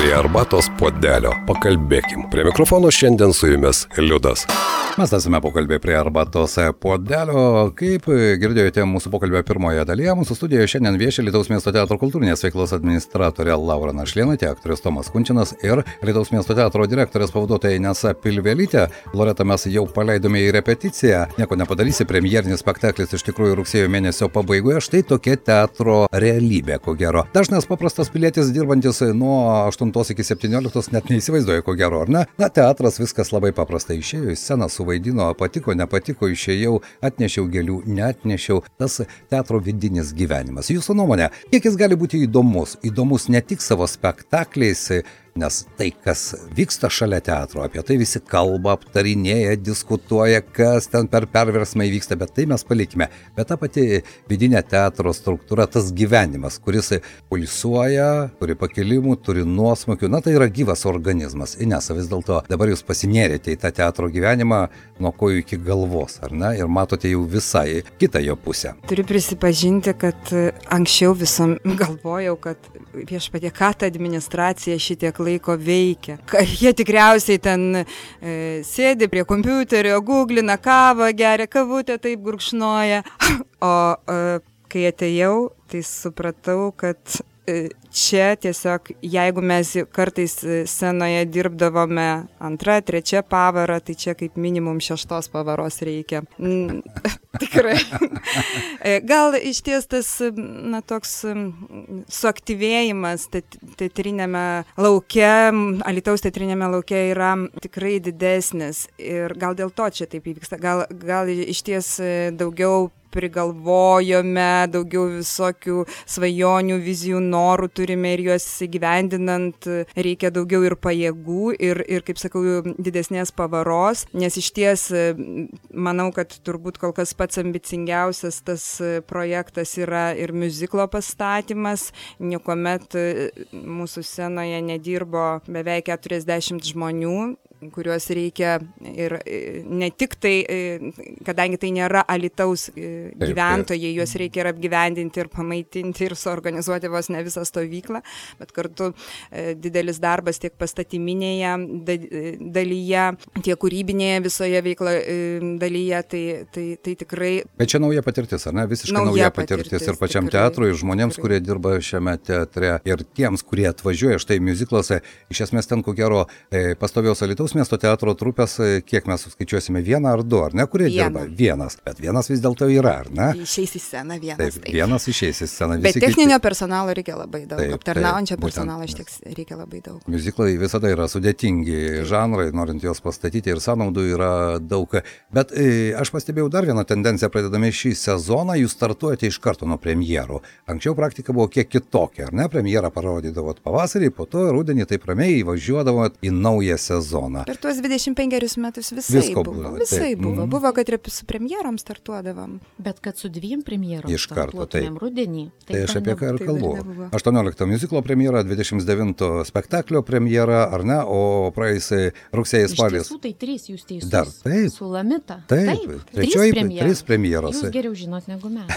Prie arbatos puodelio pakalbėkim. Prie mikrofono šiandien su jumis Liudas. Mes esame pokalbė prie arbatos puodelio. Kaip girdėjote mūsų pokalbio pirmoje dalyje, mūsų studijoje šiandien vieši Alytaus miesto teatro kultūrinės veiklos administratorė Laura Našlėnaitė, aktorius Tomas Kunčinas ir Alytaus miesto teatro direktorės pavaduotoja Inesa Pilvelytė. Loreta, mes jau paleidome į repeticiją. Nieko nepadarysi, premjerinis spektaklis iš tikrųjų rugsėjo mėnesio pabaigoje. Štai tokia teatro realybė, ko gero. Dažnas paprastas pilietis dirbantis nuo 8 iki 17 net neįsivaizduoja, ko gero, ar ne? Na, teatras viskas labai paprasta. Išėjo į sceną, suvaidino, patiko, nepatiko, išėjau, atnešiau gėlių, neatnešiau. Tas teatro vidinis gyvenimas. Jūsų nuomonė, kiek jis gali būti įdomus? Įdomus ne tik savo spektakliais, nes tai, kas vyksta šalia teatro, apie tai visi kalba, aptarinėja, diskutuoja, kas ten per perversmai vyksta, bet tai mes palikime. Bet ta pati vidinė teatro struktūra, tas gyvenimas, kuris pulsuoja, turi pakilimų, turi nuosmukių, na tai yra gyvas organizmas. Inesa, vis dėlto dabar jūs pasinėrėte į tą teatro gyvenimą nuo kojų iki galvos, ar ne? Ir matote jau visai kitą jo pusę. Turiu prisipažinti, kad anksčiau visam galvojau, kad viešpatie, ką ta administracija šitiek laiko veikia. Jie tikriausiai ten sėdi prie kompiuterio, googlina kavą, geria kavutę, taip gurkšnoja. O kai atėjau, tai supratau, kad čia tiesiog, jeigu mes kartais scenoje dirbdavome 2, 3 pavarą, tai čia kaip minimum 6 pavaros reikia. Tikrai. Gal iš ties tas, na, toks suaktyvėjimas teatrinėme lauke, Alytaus teatrinėme lauke yra tikrai didesnis ir gal dėl to čia taip įvyksta. Gal iš ties daugiau prigalvojome, daugiau visokių svajonių, vizijų, norų turime ir juos įgyvendinant reikia daugiau ir pajėgų ir kaip sakau, didesnės pavaros, nes iš ties manau, kad turbūt kol kas pats ambicingiausias tas projektas yra ir miuziklo pastatymas, niekuomet mūsų scenoje nedirbo beveik 40 žmonių, kuriuos reikia ir ne tik tai, kadangi tai nėra Alytaus gyventojai, juos reikia ir apgyvendinti, ir pamaitinti, ir suorganizuoti vos ne visą stovyklą, bet kartu didelis darbas tiek pastatyminėje dalyje, tiek kūrybinėje visoje veiklo dalyje, tai tikrai... Bet čia nauja patirtis, ar ne? Visiškai nauja patirtis ir pačiam tikrai. Teatrui, ir žmonėms, kurie dirba šiame teatre, ir tiems, kurie atvažiuoja štai miuziklose, iš esmės ten, ko gero, pastovios Alytaus miesto teatro trupės, kiek mes suskaičiuosime, 1 ar 2, ar ne, kurie dirba? Vienas, bet vienas vis dėlto yra, ar ne? Išeis į sceną vienas. Taip. Vienas išeis į sceną. Bet techninio personalo reikia labai daug, aptarnaujančio personalo reikia labai daug. Miuziklai visada yra sudėtingi žanrai, norint juos pastatyti, ir sąnaudų yra daug. Bet aš pastebėjau dar vieną tendenciją, pradedami šį sezoną, jūs startuojate iš karto nuo premjerų. Anksčiau praktika buvo kiek kitokia, ar ne? Premjerą parodydavot pavasarį, po to rudenį taip ramiai įvažiuodavot į naują sezoną. Per tuos 25 metus visai buvo. Buvo, kad ir su premjerom startuodavom. Bet kad su 2 premjerom iš karto, startuotumėm rudenį. Tai aš apie ką ir kalbu. 18 miuziklo premjera, 29 spektaklio premjera, ar ne, o praėjusį rugsėjį spalis. Iš tiesų tai 3 jūs teisus. Dar, taip. Su Lamita. Taip. 3 premjeros. Jūs geriau žinot negu mes.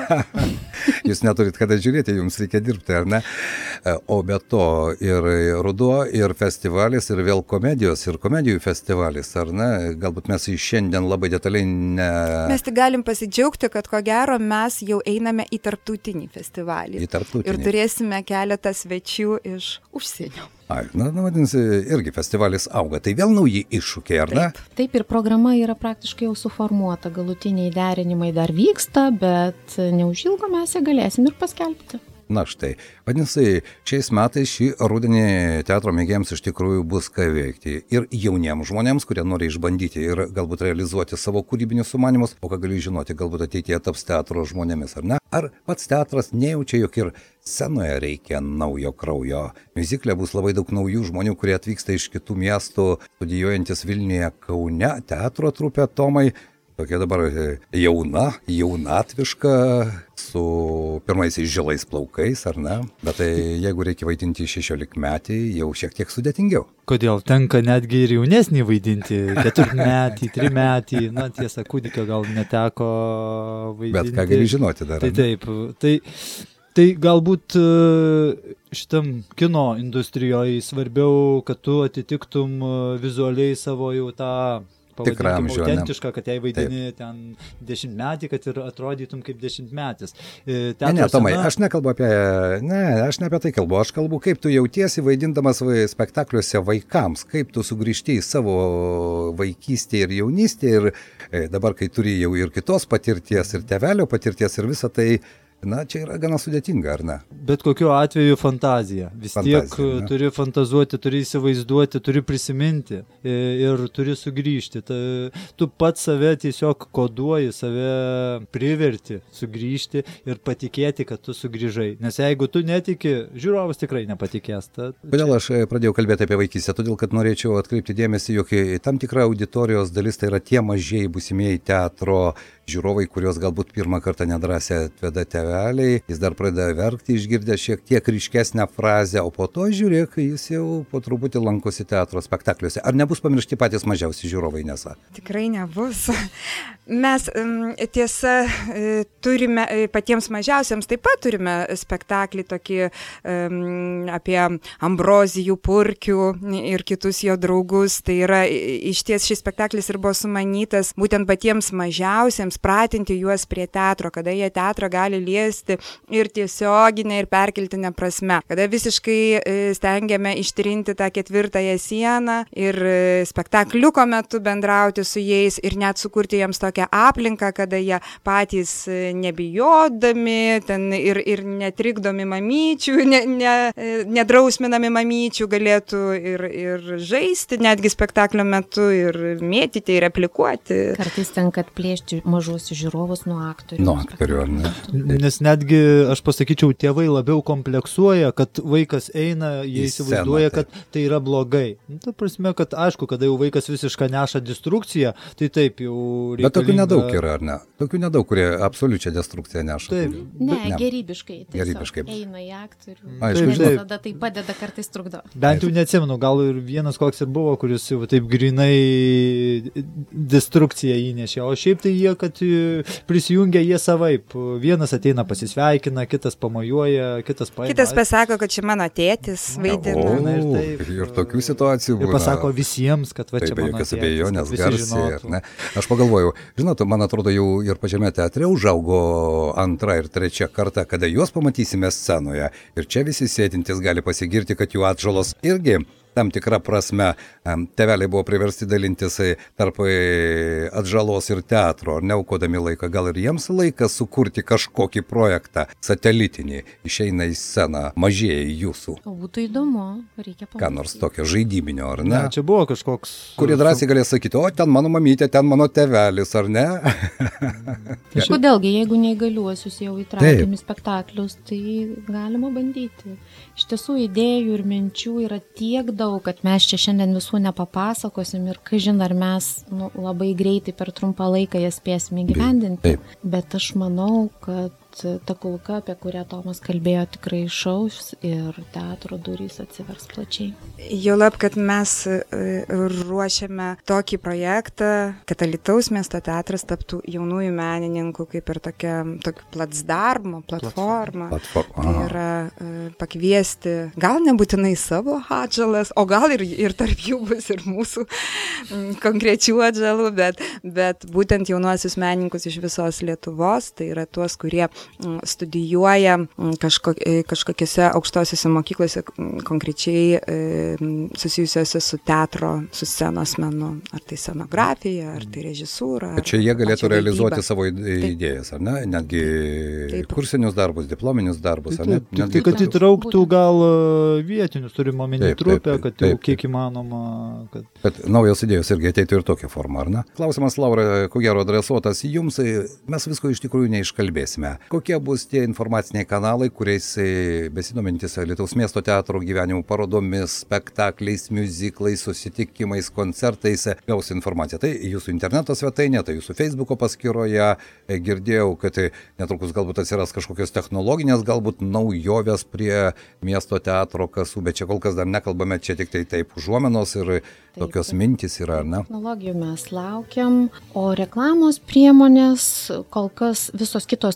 Jūs neturit kada žiūrėti, jums reikia dirbti, ar ne? O be to ir ruduo, ir festivalis, ir vėl komedijos, ir komedijų festivalis, ar ne? Galbūt mes šiandien labai detaliai ne... Mes tik galim pasidžiaugti, kad ko gero mes jau einame į tarptautinį festivalį. Ir turėsime keletą svečių iš užsienio. Vadinasi, irgi festivalis auga. Tai vėl nauji iššūkiai, ar ne? Taip, ir programa yra praktiškai jau suformuota. Galutiniai derinimai dar vyksta, bet neužilgo mes ją galėsim ir paskelbti. Na štai, vadinasi, šiais metais šį rudenį teatro mėgėjams iš tikrųjų bus ką veikti. Ir jauniems žmonėms, kurie nori išbandyti ir galbūt realizuoti savo kūrybinius sumanymus, o ką gali žinoti, galbūt ateityje taps teatro žmonėmis, ar ne? Ar pats teatras nejaučia, jog ir scenoje reikia naujo kraujo? Miuzikle bus labai daug naujų žmonių, kurie atvyksta iš kitų miestų, studijuojantis Vilniuje, Kaune, teatro trupė Tomai. Tokia dabar jaunatviška, su pirmaisiais žilais plaukais, ar ne? Bet tai jeigu reikia vaidinti 16-metį, jau šiek tiek sudėtingiau. Kodėl? Tenka netgi ir jaunesnį vaidinti, 4-metį, 3-metį, na tiesa, kūdikio gal neteko vaidinti. Bet ką gali žinoti dar? Tai taip, tai galbūt šitam kino industrijoje svarbiau, kad tu atitiktum vizualiai savo jau tą autentišką, kad jai vaidini ten 10-metį, kad ir atrodytum kaip 10-metis. Ne, Tomai, aš nekalbu aš ne apie tai kalbu, aš kalbu, kaip tu jautiesi vaidindamas spektakliuose vaikams, kaip tu sugrįžti į savo vaikystę ir jaunystę ir dabar, kai turi jau ir kitos patirties, ir tėvelio patirties ir visą tai, čia yra gana sudėtinga, ar ne? Bet kokiu atveju fantazija. Tiek turi fantazuoti, turi įsivaizduoti, turi prisiminti ir turi sugrįžti. Tu pats save tiesiog koduoji, save priverti sugrįžti ir patikėti, kad tu sugrįžai. Nes jeigu tu netiki, žiūrovas tikrai nepatikės. Kodėl aš pradėjau kalbėti apie vaikystę? Todėl, kad norėčiau atkreipti dėmesį, jog tam tikra auditorijos dalis tai yra tie mažieji būsimieji teatro žiūrovai, kurios galbūt pirmą kartą nedrąsiai atveda tėveliai, jis dar pradeda verkti, išgirdę šiek tiek ryškesnę frazę, o po to žiūrėk, jis jau po truputį lankosi teatro spektakliuose. Ar nebus pamiršti patys mažiausi žiūrovai, Nesa? Tikrai nebus. Mes tiesa turime, patiems mažiausiams taip pat turime spektaklį tokį apie Ambrozijų, Purkių ir kitus jo draugus. Tai yra, išties šis spektaklis ir buvo sumanytas būtent patiems mažiausiems, pratinti juos prie teatro, kada jie teatrą gali liesti ir tiesioginę, ir perkeltinę prasme. Kada visiškai stengiame ištrinti tą ketvirtąją sieną ir spektakliuko metu bendrauti su jais ir net sukurti jiems tokią aplinką, kada jie patys nebijodami ten ir netrikdomi mamyčių, nedrausminami mamyčių galėtų ir žaisti netgi spektaklio metu ir mėtyti ir replikuoti. Kartais tenka atplėšti mažuosius žiūrovus nuo aktorių. Nuo aktorių, ar ne? Nes netgi, aš pasakyčiau, tėvai labiau kompleksuoja, kad vaikas eina, jie įsivaizduoja, kad tai yra blogai. Ta prasme, kad aišku, kada jau vaikas visiškai neša destrukciją, tai taip jau reikalinga. Bet tokių nedaug yra, ar ne? Tokių nedaug, kurie absoliučią destrukciją neša. Taip. Ne, geribiškai. Geribiškai. Eina į aktorių. Aišku, žinai. Tada tai padeda, kartais trukdo. Bent jau neatsimenu, gal ir vienas koks ir buvo, kuris jau taip grinai destrukciją įnešė. O šiaip tai jie, kad prisijungia jie savaip. Vienas ateina pasisveikina, kitas pamojuoja, kitas paima. Kitas pasako, kad čia mano tėtis vaidina. Ir tokių situacijų būna. Ir pasako visiems, kad va čia mano tėtis. Abejonės garsiai, ar ne? Aš pagalvojau, žinot, man atrodo, jau ir pačiame teatre užaugo antra ir trečia karta, kada juos pamatysime scenoje. Ir čia visi sėdintys gali pasigirti, kad jų atžalos irgi tam tikrą prasme tėveliai buvo priversti dalintis tarp atžalos ir teatro, neaukodami laiką. Gal ir jiems laikas sukurti kažkokį projektą satelitinį, išeina į sceną mažieji jūsų. Būtų įdomu, reikia pamatyti. Ką nors tokio žaidybinio, ar ne? Ne, čia buvo kažkoks... Kurie drąsiai galės sakyti, o ten mano mamytė, ten mano tėvelis, ar ne? Kodėlgi, jeigu neįgaliuosius jau įtraukiam į spektaklius, tai galima bandyti. Iš tiesų idėjų ir minčių yra tiek daug, kad mes čia šiandien visų nepapasakosim ir kažin ar mes labai greitai per trumpą laiką jas spėsim įgyvendinti. Bet aš manau, kad ta kulka, apie kurią Tomas kalbėjo, tikrai išauš ir teatro durys atsivers plačiai. Juolab, kad mes ruošiame tokį projektą, kad Alytaus miesto teatras taptų jaunųjų menininkų kaip ir tokia placdarmo, platforma. Tai yra pakviesti, gal nebūtinai savo atžalas, o gal ir tarp jų bus ir mūsų konkrečių atžalų, bet būtent jaunuosius menininkus iš visos Lietuvos, tai yra tuos, kurie studijuoja kažkokiose aukštosiuose mokyklose konkrečiai susijusiuose su teatro, su scenos menu, ar tai scenografija, ar tai režisūra. Čia jie galėtų realizuoti savo idėjas, ar ne? Netgi kursinius darbus, diplominius darbus, ar ne? Tai, kad įtrauktų gal vietinius, turime omeny trupę, kad jau kiek įmanoma. Bet naujos idėjos irgi ateitų ir tokia forma, ar ne? Klausimas, Laura, ko gero adresuotas jums, mes visko iš tikrųjų neiškalbėsime. Kokie bus tie informaciniai kanalai, kuriais besidomintis Alytaus miesto teatro gyvenimų parodomis, spektakliais, miuziklais, susitikimais, koncertais gaus informaciją? Tai jūsų interneto svetainė, tai jūsų Facebooko paskyroje. Girdėjau, kad netrukus galbūt atsiras kažkokios technologinės, galbūt naujovės prie miesto teatro kasų, bet čia kol kas dar nekalbame, čia tik tai taip užuomenos ir tokios mintys yra, ne? Technologijų mes laukiam, o reklamos priemonės, kol kas visos kitos tradicinės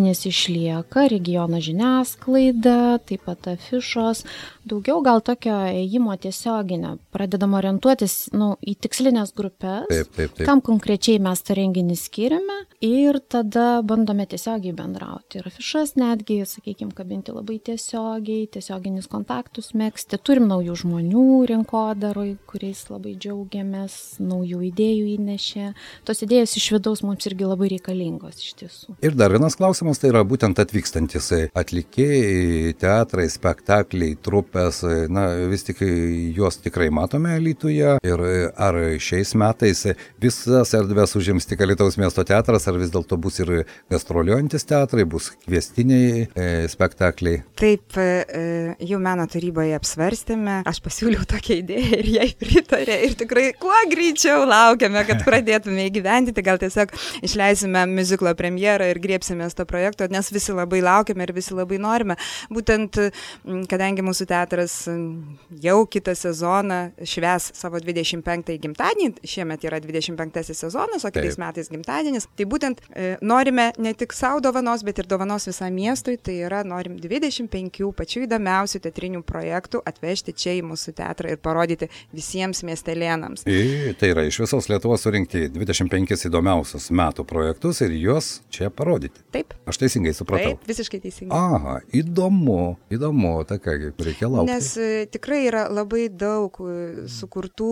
tradicinės išlieka, regiono žiniasklaida, taip pat afišos, daugiau gal tokio ėjimo tiesioginio, pradedam orientuotis į tikslinės grupės, taip. kam konkrečiai mes tą renginį skiriame ir tada bandome tiesiogiai bendrauti. Ir afišas netgi, sakykime, kabinti labai tiesioginis kontaktus megzti. Turim naujų žmonių rinkodaroj, kuriais labai džiaugiamės, naujų idėjų įnešė. Tos idėjos iš vidaus mums irgi labai reikalingos iš tiesų. Ir dar vienas klausimas, tai yra būtent atvykstantis atlikėjai, teatrai, spektakliai, trupės, vis tik juos tikrai matome Alytuje. Ir ar šiais metais visas erdves užims tik Alytaus miesto teatras, ar vis dėlto bus ir gastroliuojantis teatrai, bus kviestiniai spektakliai? Taip, jau meno taryboje apsvarstėme, aš pasiūliau tokią idėją ir jai pritarė ir tikrai kuo greičiau laukiame, kad pradėtume įgyvendinti, gal tiesiog išleisime miuziklo premjerą ir griebsimės to projekto, nes visi labai laukiame ir visi labai norime. Būtent, kadangi mūsų teatras jau kitą sezoną švęs savo 25-ąjį gimtadienį, šiemet yra 25-asis sezonas, o kitais metais gimtadienis, tai būtent norime ne tik savo dovanos, bet ir dovanos visam miestui, tai yra norim 25 pačių įdomiausių teatrinių projektų atvežti čia į mūsų teatrą ir parodyti visiems miestelėnams. Tai yra iš visos Lietuvos surinkti 25 įdomiausius metų projektus ir juos čia parodyti. Taip. Aš teisingai supratau. Taip, visiškai teisingai. Aha, įdomu, tai ką, reikia laukti. Nes tikrai yra labai daug sukurtų,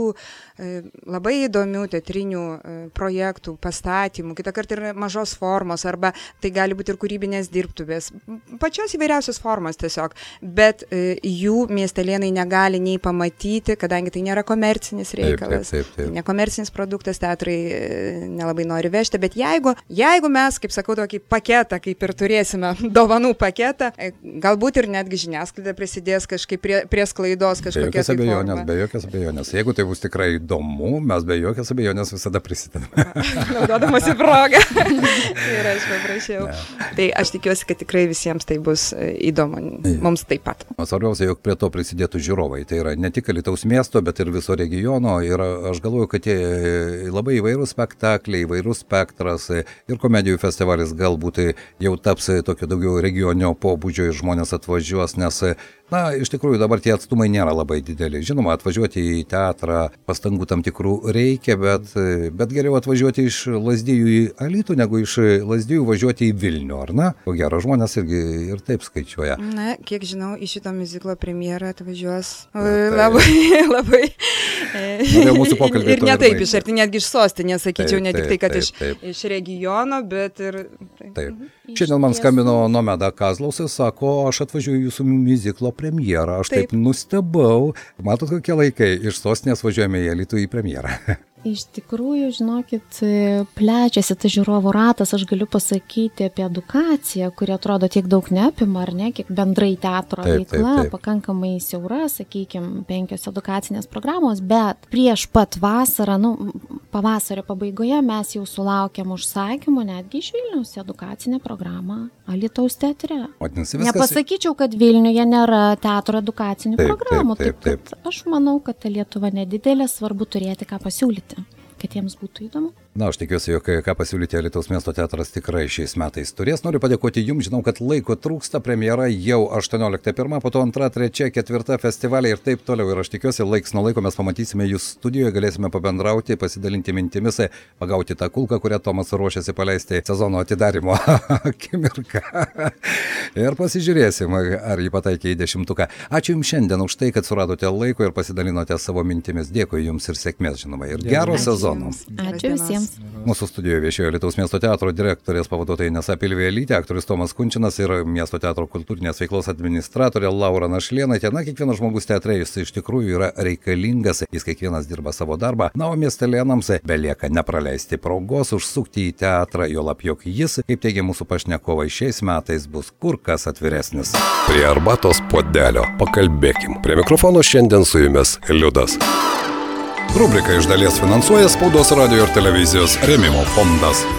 labai įdomių teatrinių projektų, pastatymų, kitą kartą ir mažos formos, arba tai gali būti ir kūrybinės dirbtuvės, pačios įvairiausios formos tiesiog, bet jų miestelėnai negali nei pamatyti, kadangi tai nėra komercinis reikalas, taip. Nekomercinis produktas, teatrai nelabai nori vežti, bet jeigu mes, kaip sakau, tokį paketą, kaip ir turėsime dovanų paketą, galbūt ir netgi žiniasklaida prisidės kažkaip prie sklaidos kažkokia tai forma. Be jokios abejonės. Jeigu tai bus tikrai įdomu, mes be jokios abejonės visada prisidedame. Naudodamasi progą. Ir aš paprašiau. Tai aš tikiuosi, kad tikrai visiems tai bus įdomu. Mums taip pat. Svarbiausia, jog prie to prisidėtų žiūrovai. Tai yra ne tik Alytaus miesto, bet ir viso regiono. Ir aš galvoju, kad labai įvairūs spektakliai, įvairūs spektras ir komedijų festivalis galbūt jau taps tokio daugiau regioninio pobūdžio ir žmonės atvažiuos, nes iš tikrųjų dabar tie atstumai nėra labai dideli. Žinoma, atvažiuoti į teatrą pastangų tam tikrų reikia, bet geriau atvažiuoti iš Lazdijų į Alytų, negu iš Lazdijų važiuoti į Vilnių, ar ne? Ko gero, žmonės irgi ir taip skaičiuoja. Na, kiek žinau, į šito miuziklo premjerą atvažiuos labai. Mūsų pokalbį. Ir ne taip iš arti, netgi iš sostinės, sakyčiau, ne tik tai, kad iš regiono, bet ir... Taip. Šiandien man skambino Nomeda Kazlausas, sako, aš atvažiuoju jūsų miuziklo premjerą. Aš taip nustebau. Matot, kokie laikai, iš sostinės važiuojame į Alytų į premjerą. Iš tikrųjų, žinokit, plečiasi tas žiūrovų ratas, aš galiu pasakyti apie edukaciją, kuri atrodo tiek daug neapima, ar ne, kiek bendrai teatro veikla, pakankamai siaura, sakykime, 5 edukacinės programos, bet prieš pat vasarą, pavasario pabaigoje mes jau sulaukėm užsakymų netgi iš Vilniaus edukacinę programą Alytaus teatre. Nepasakyčiau, kad Vilniuje nėra teatro edukacinių programų, taip. Aš manau, kad ta Lietuva nedidelė, svarbu turėti ką pasiūlyti, kad jiems būtų įdomu. Aš tikiuosi, jog ką pasiūlyti Alytaus miesto teatras tikrai šiais metais turės. Noriu padėkoti jums, žinau, kad laiko trūksta, premjera jau 18.1, po to 2, 3, 4 festivaliai ir taip toliau. Ir aš tikiuosi, laiks nuo laiko mes pamatysime jūs studijoje, galėsime pabendrauti, pasidalinti mintimis, pagauti tą kulką, kurią Tomas ruošiasi paleisti sezono atidarimo akimirką. Ir pasižiūrėsim, ar jį pataikė į 10. Ačiū jums šiandien už tai, kad suradote laiko ir pasidalinote savo mintimis. Dėkui jums ir sėkmės, žinoma, ir gero sezono. Ačiū visiems. Mūsų studijoje viešėjo Alytaus miesto teatro direktorės pavaduotoja Inesa Pilvelytė, aktorius Tomas Kunčinas ir miesto teatro kultūrinės veiklos administratorė Laura Našlėnaitė. Kiekvienas žmogus teatre jis iš tikrųjų yra reikalingas, jis kiekvienas dirba savo darbą. O miestelėnams belieka nepraleisti progos užsukti į teatrą, juolab jog jis, kaip teigia mūsų pašnekovai, šiais metais bus kur kas atviresnis. Prie arbatos puodelio pakalbėkim. Prie mikrofono šiandien su jumis Liudas. Rubriką iš dalies finansuoja Spaudos, radijo ir televizijos rėmimo fondas.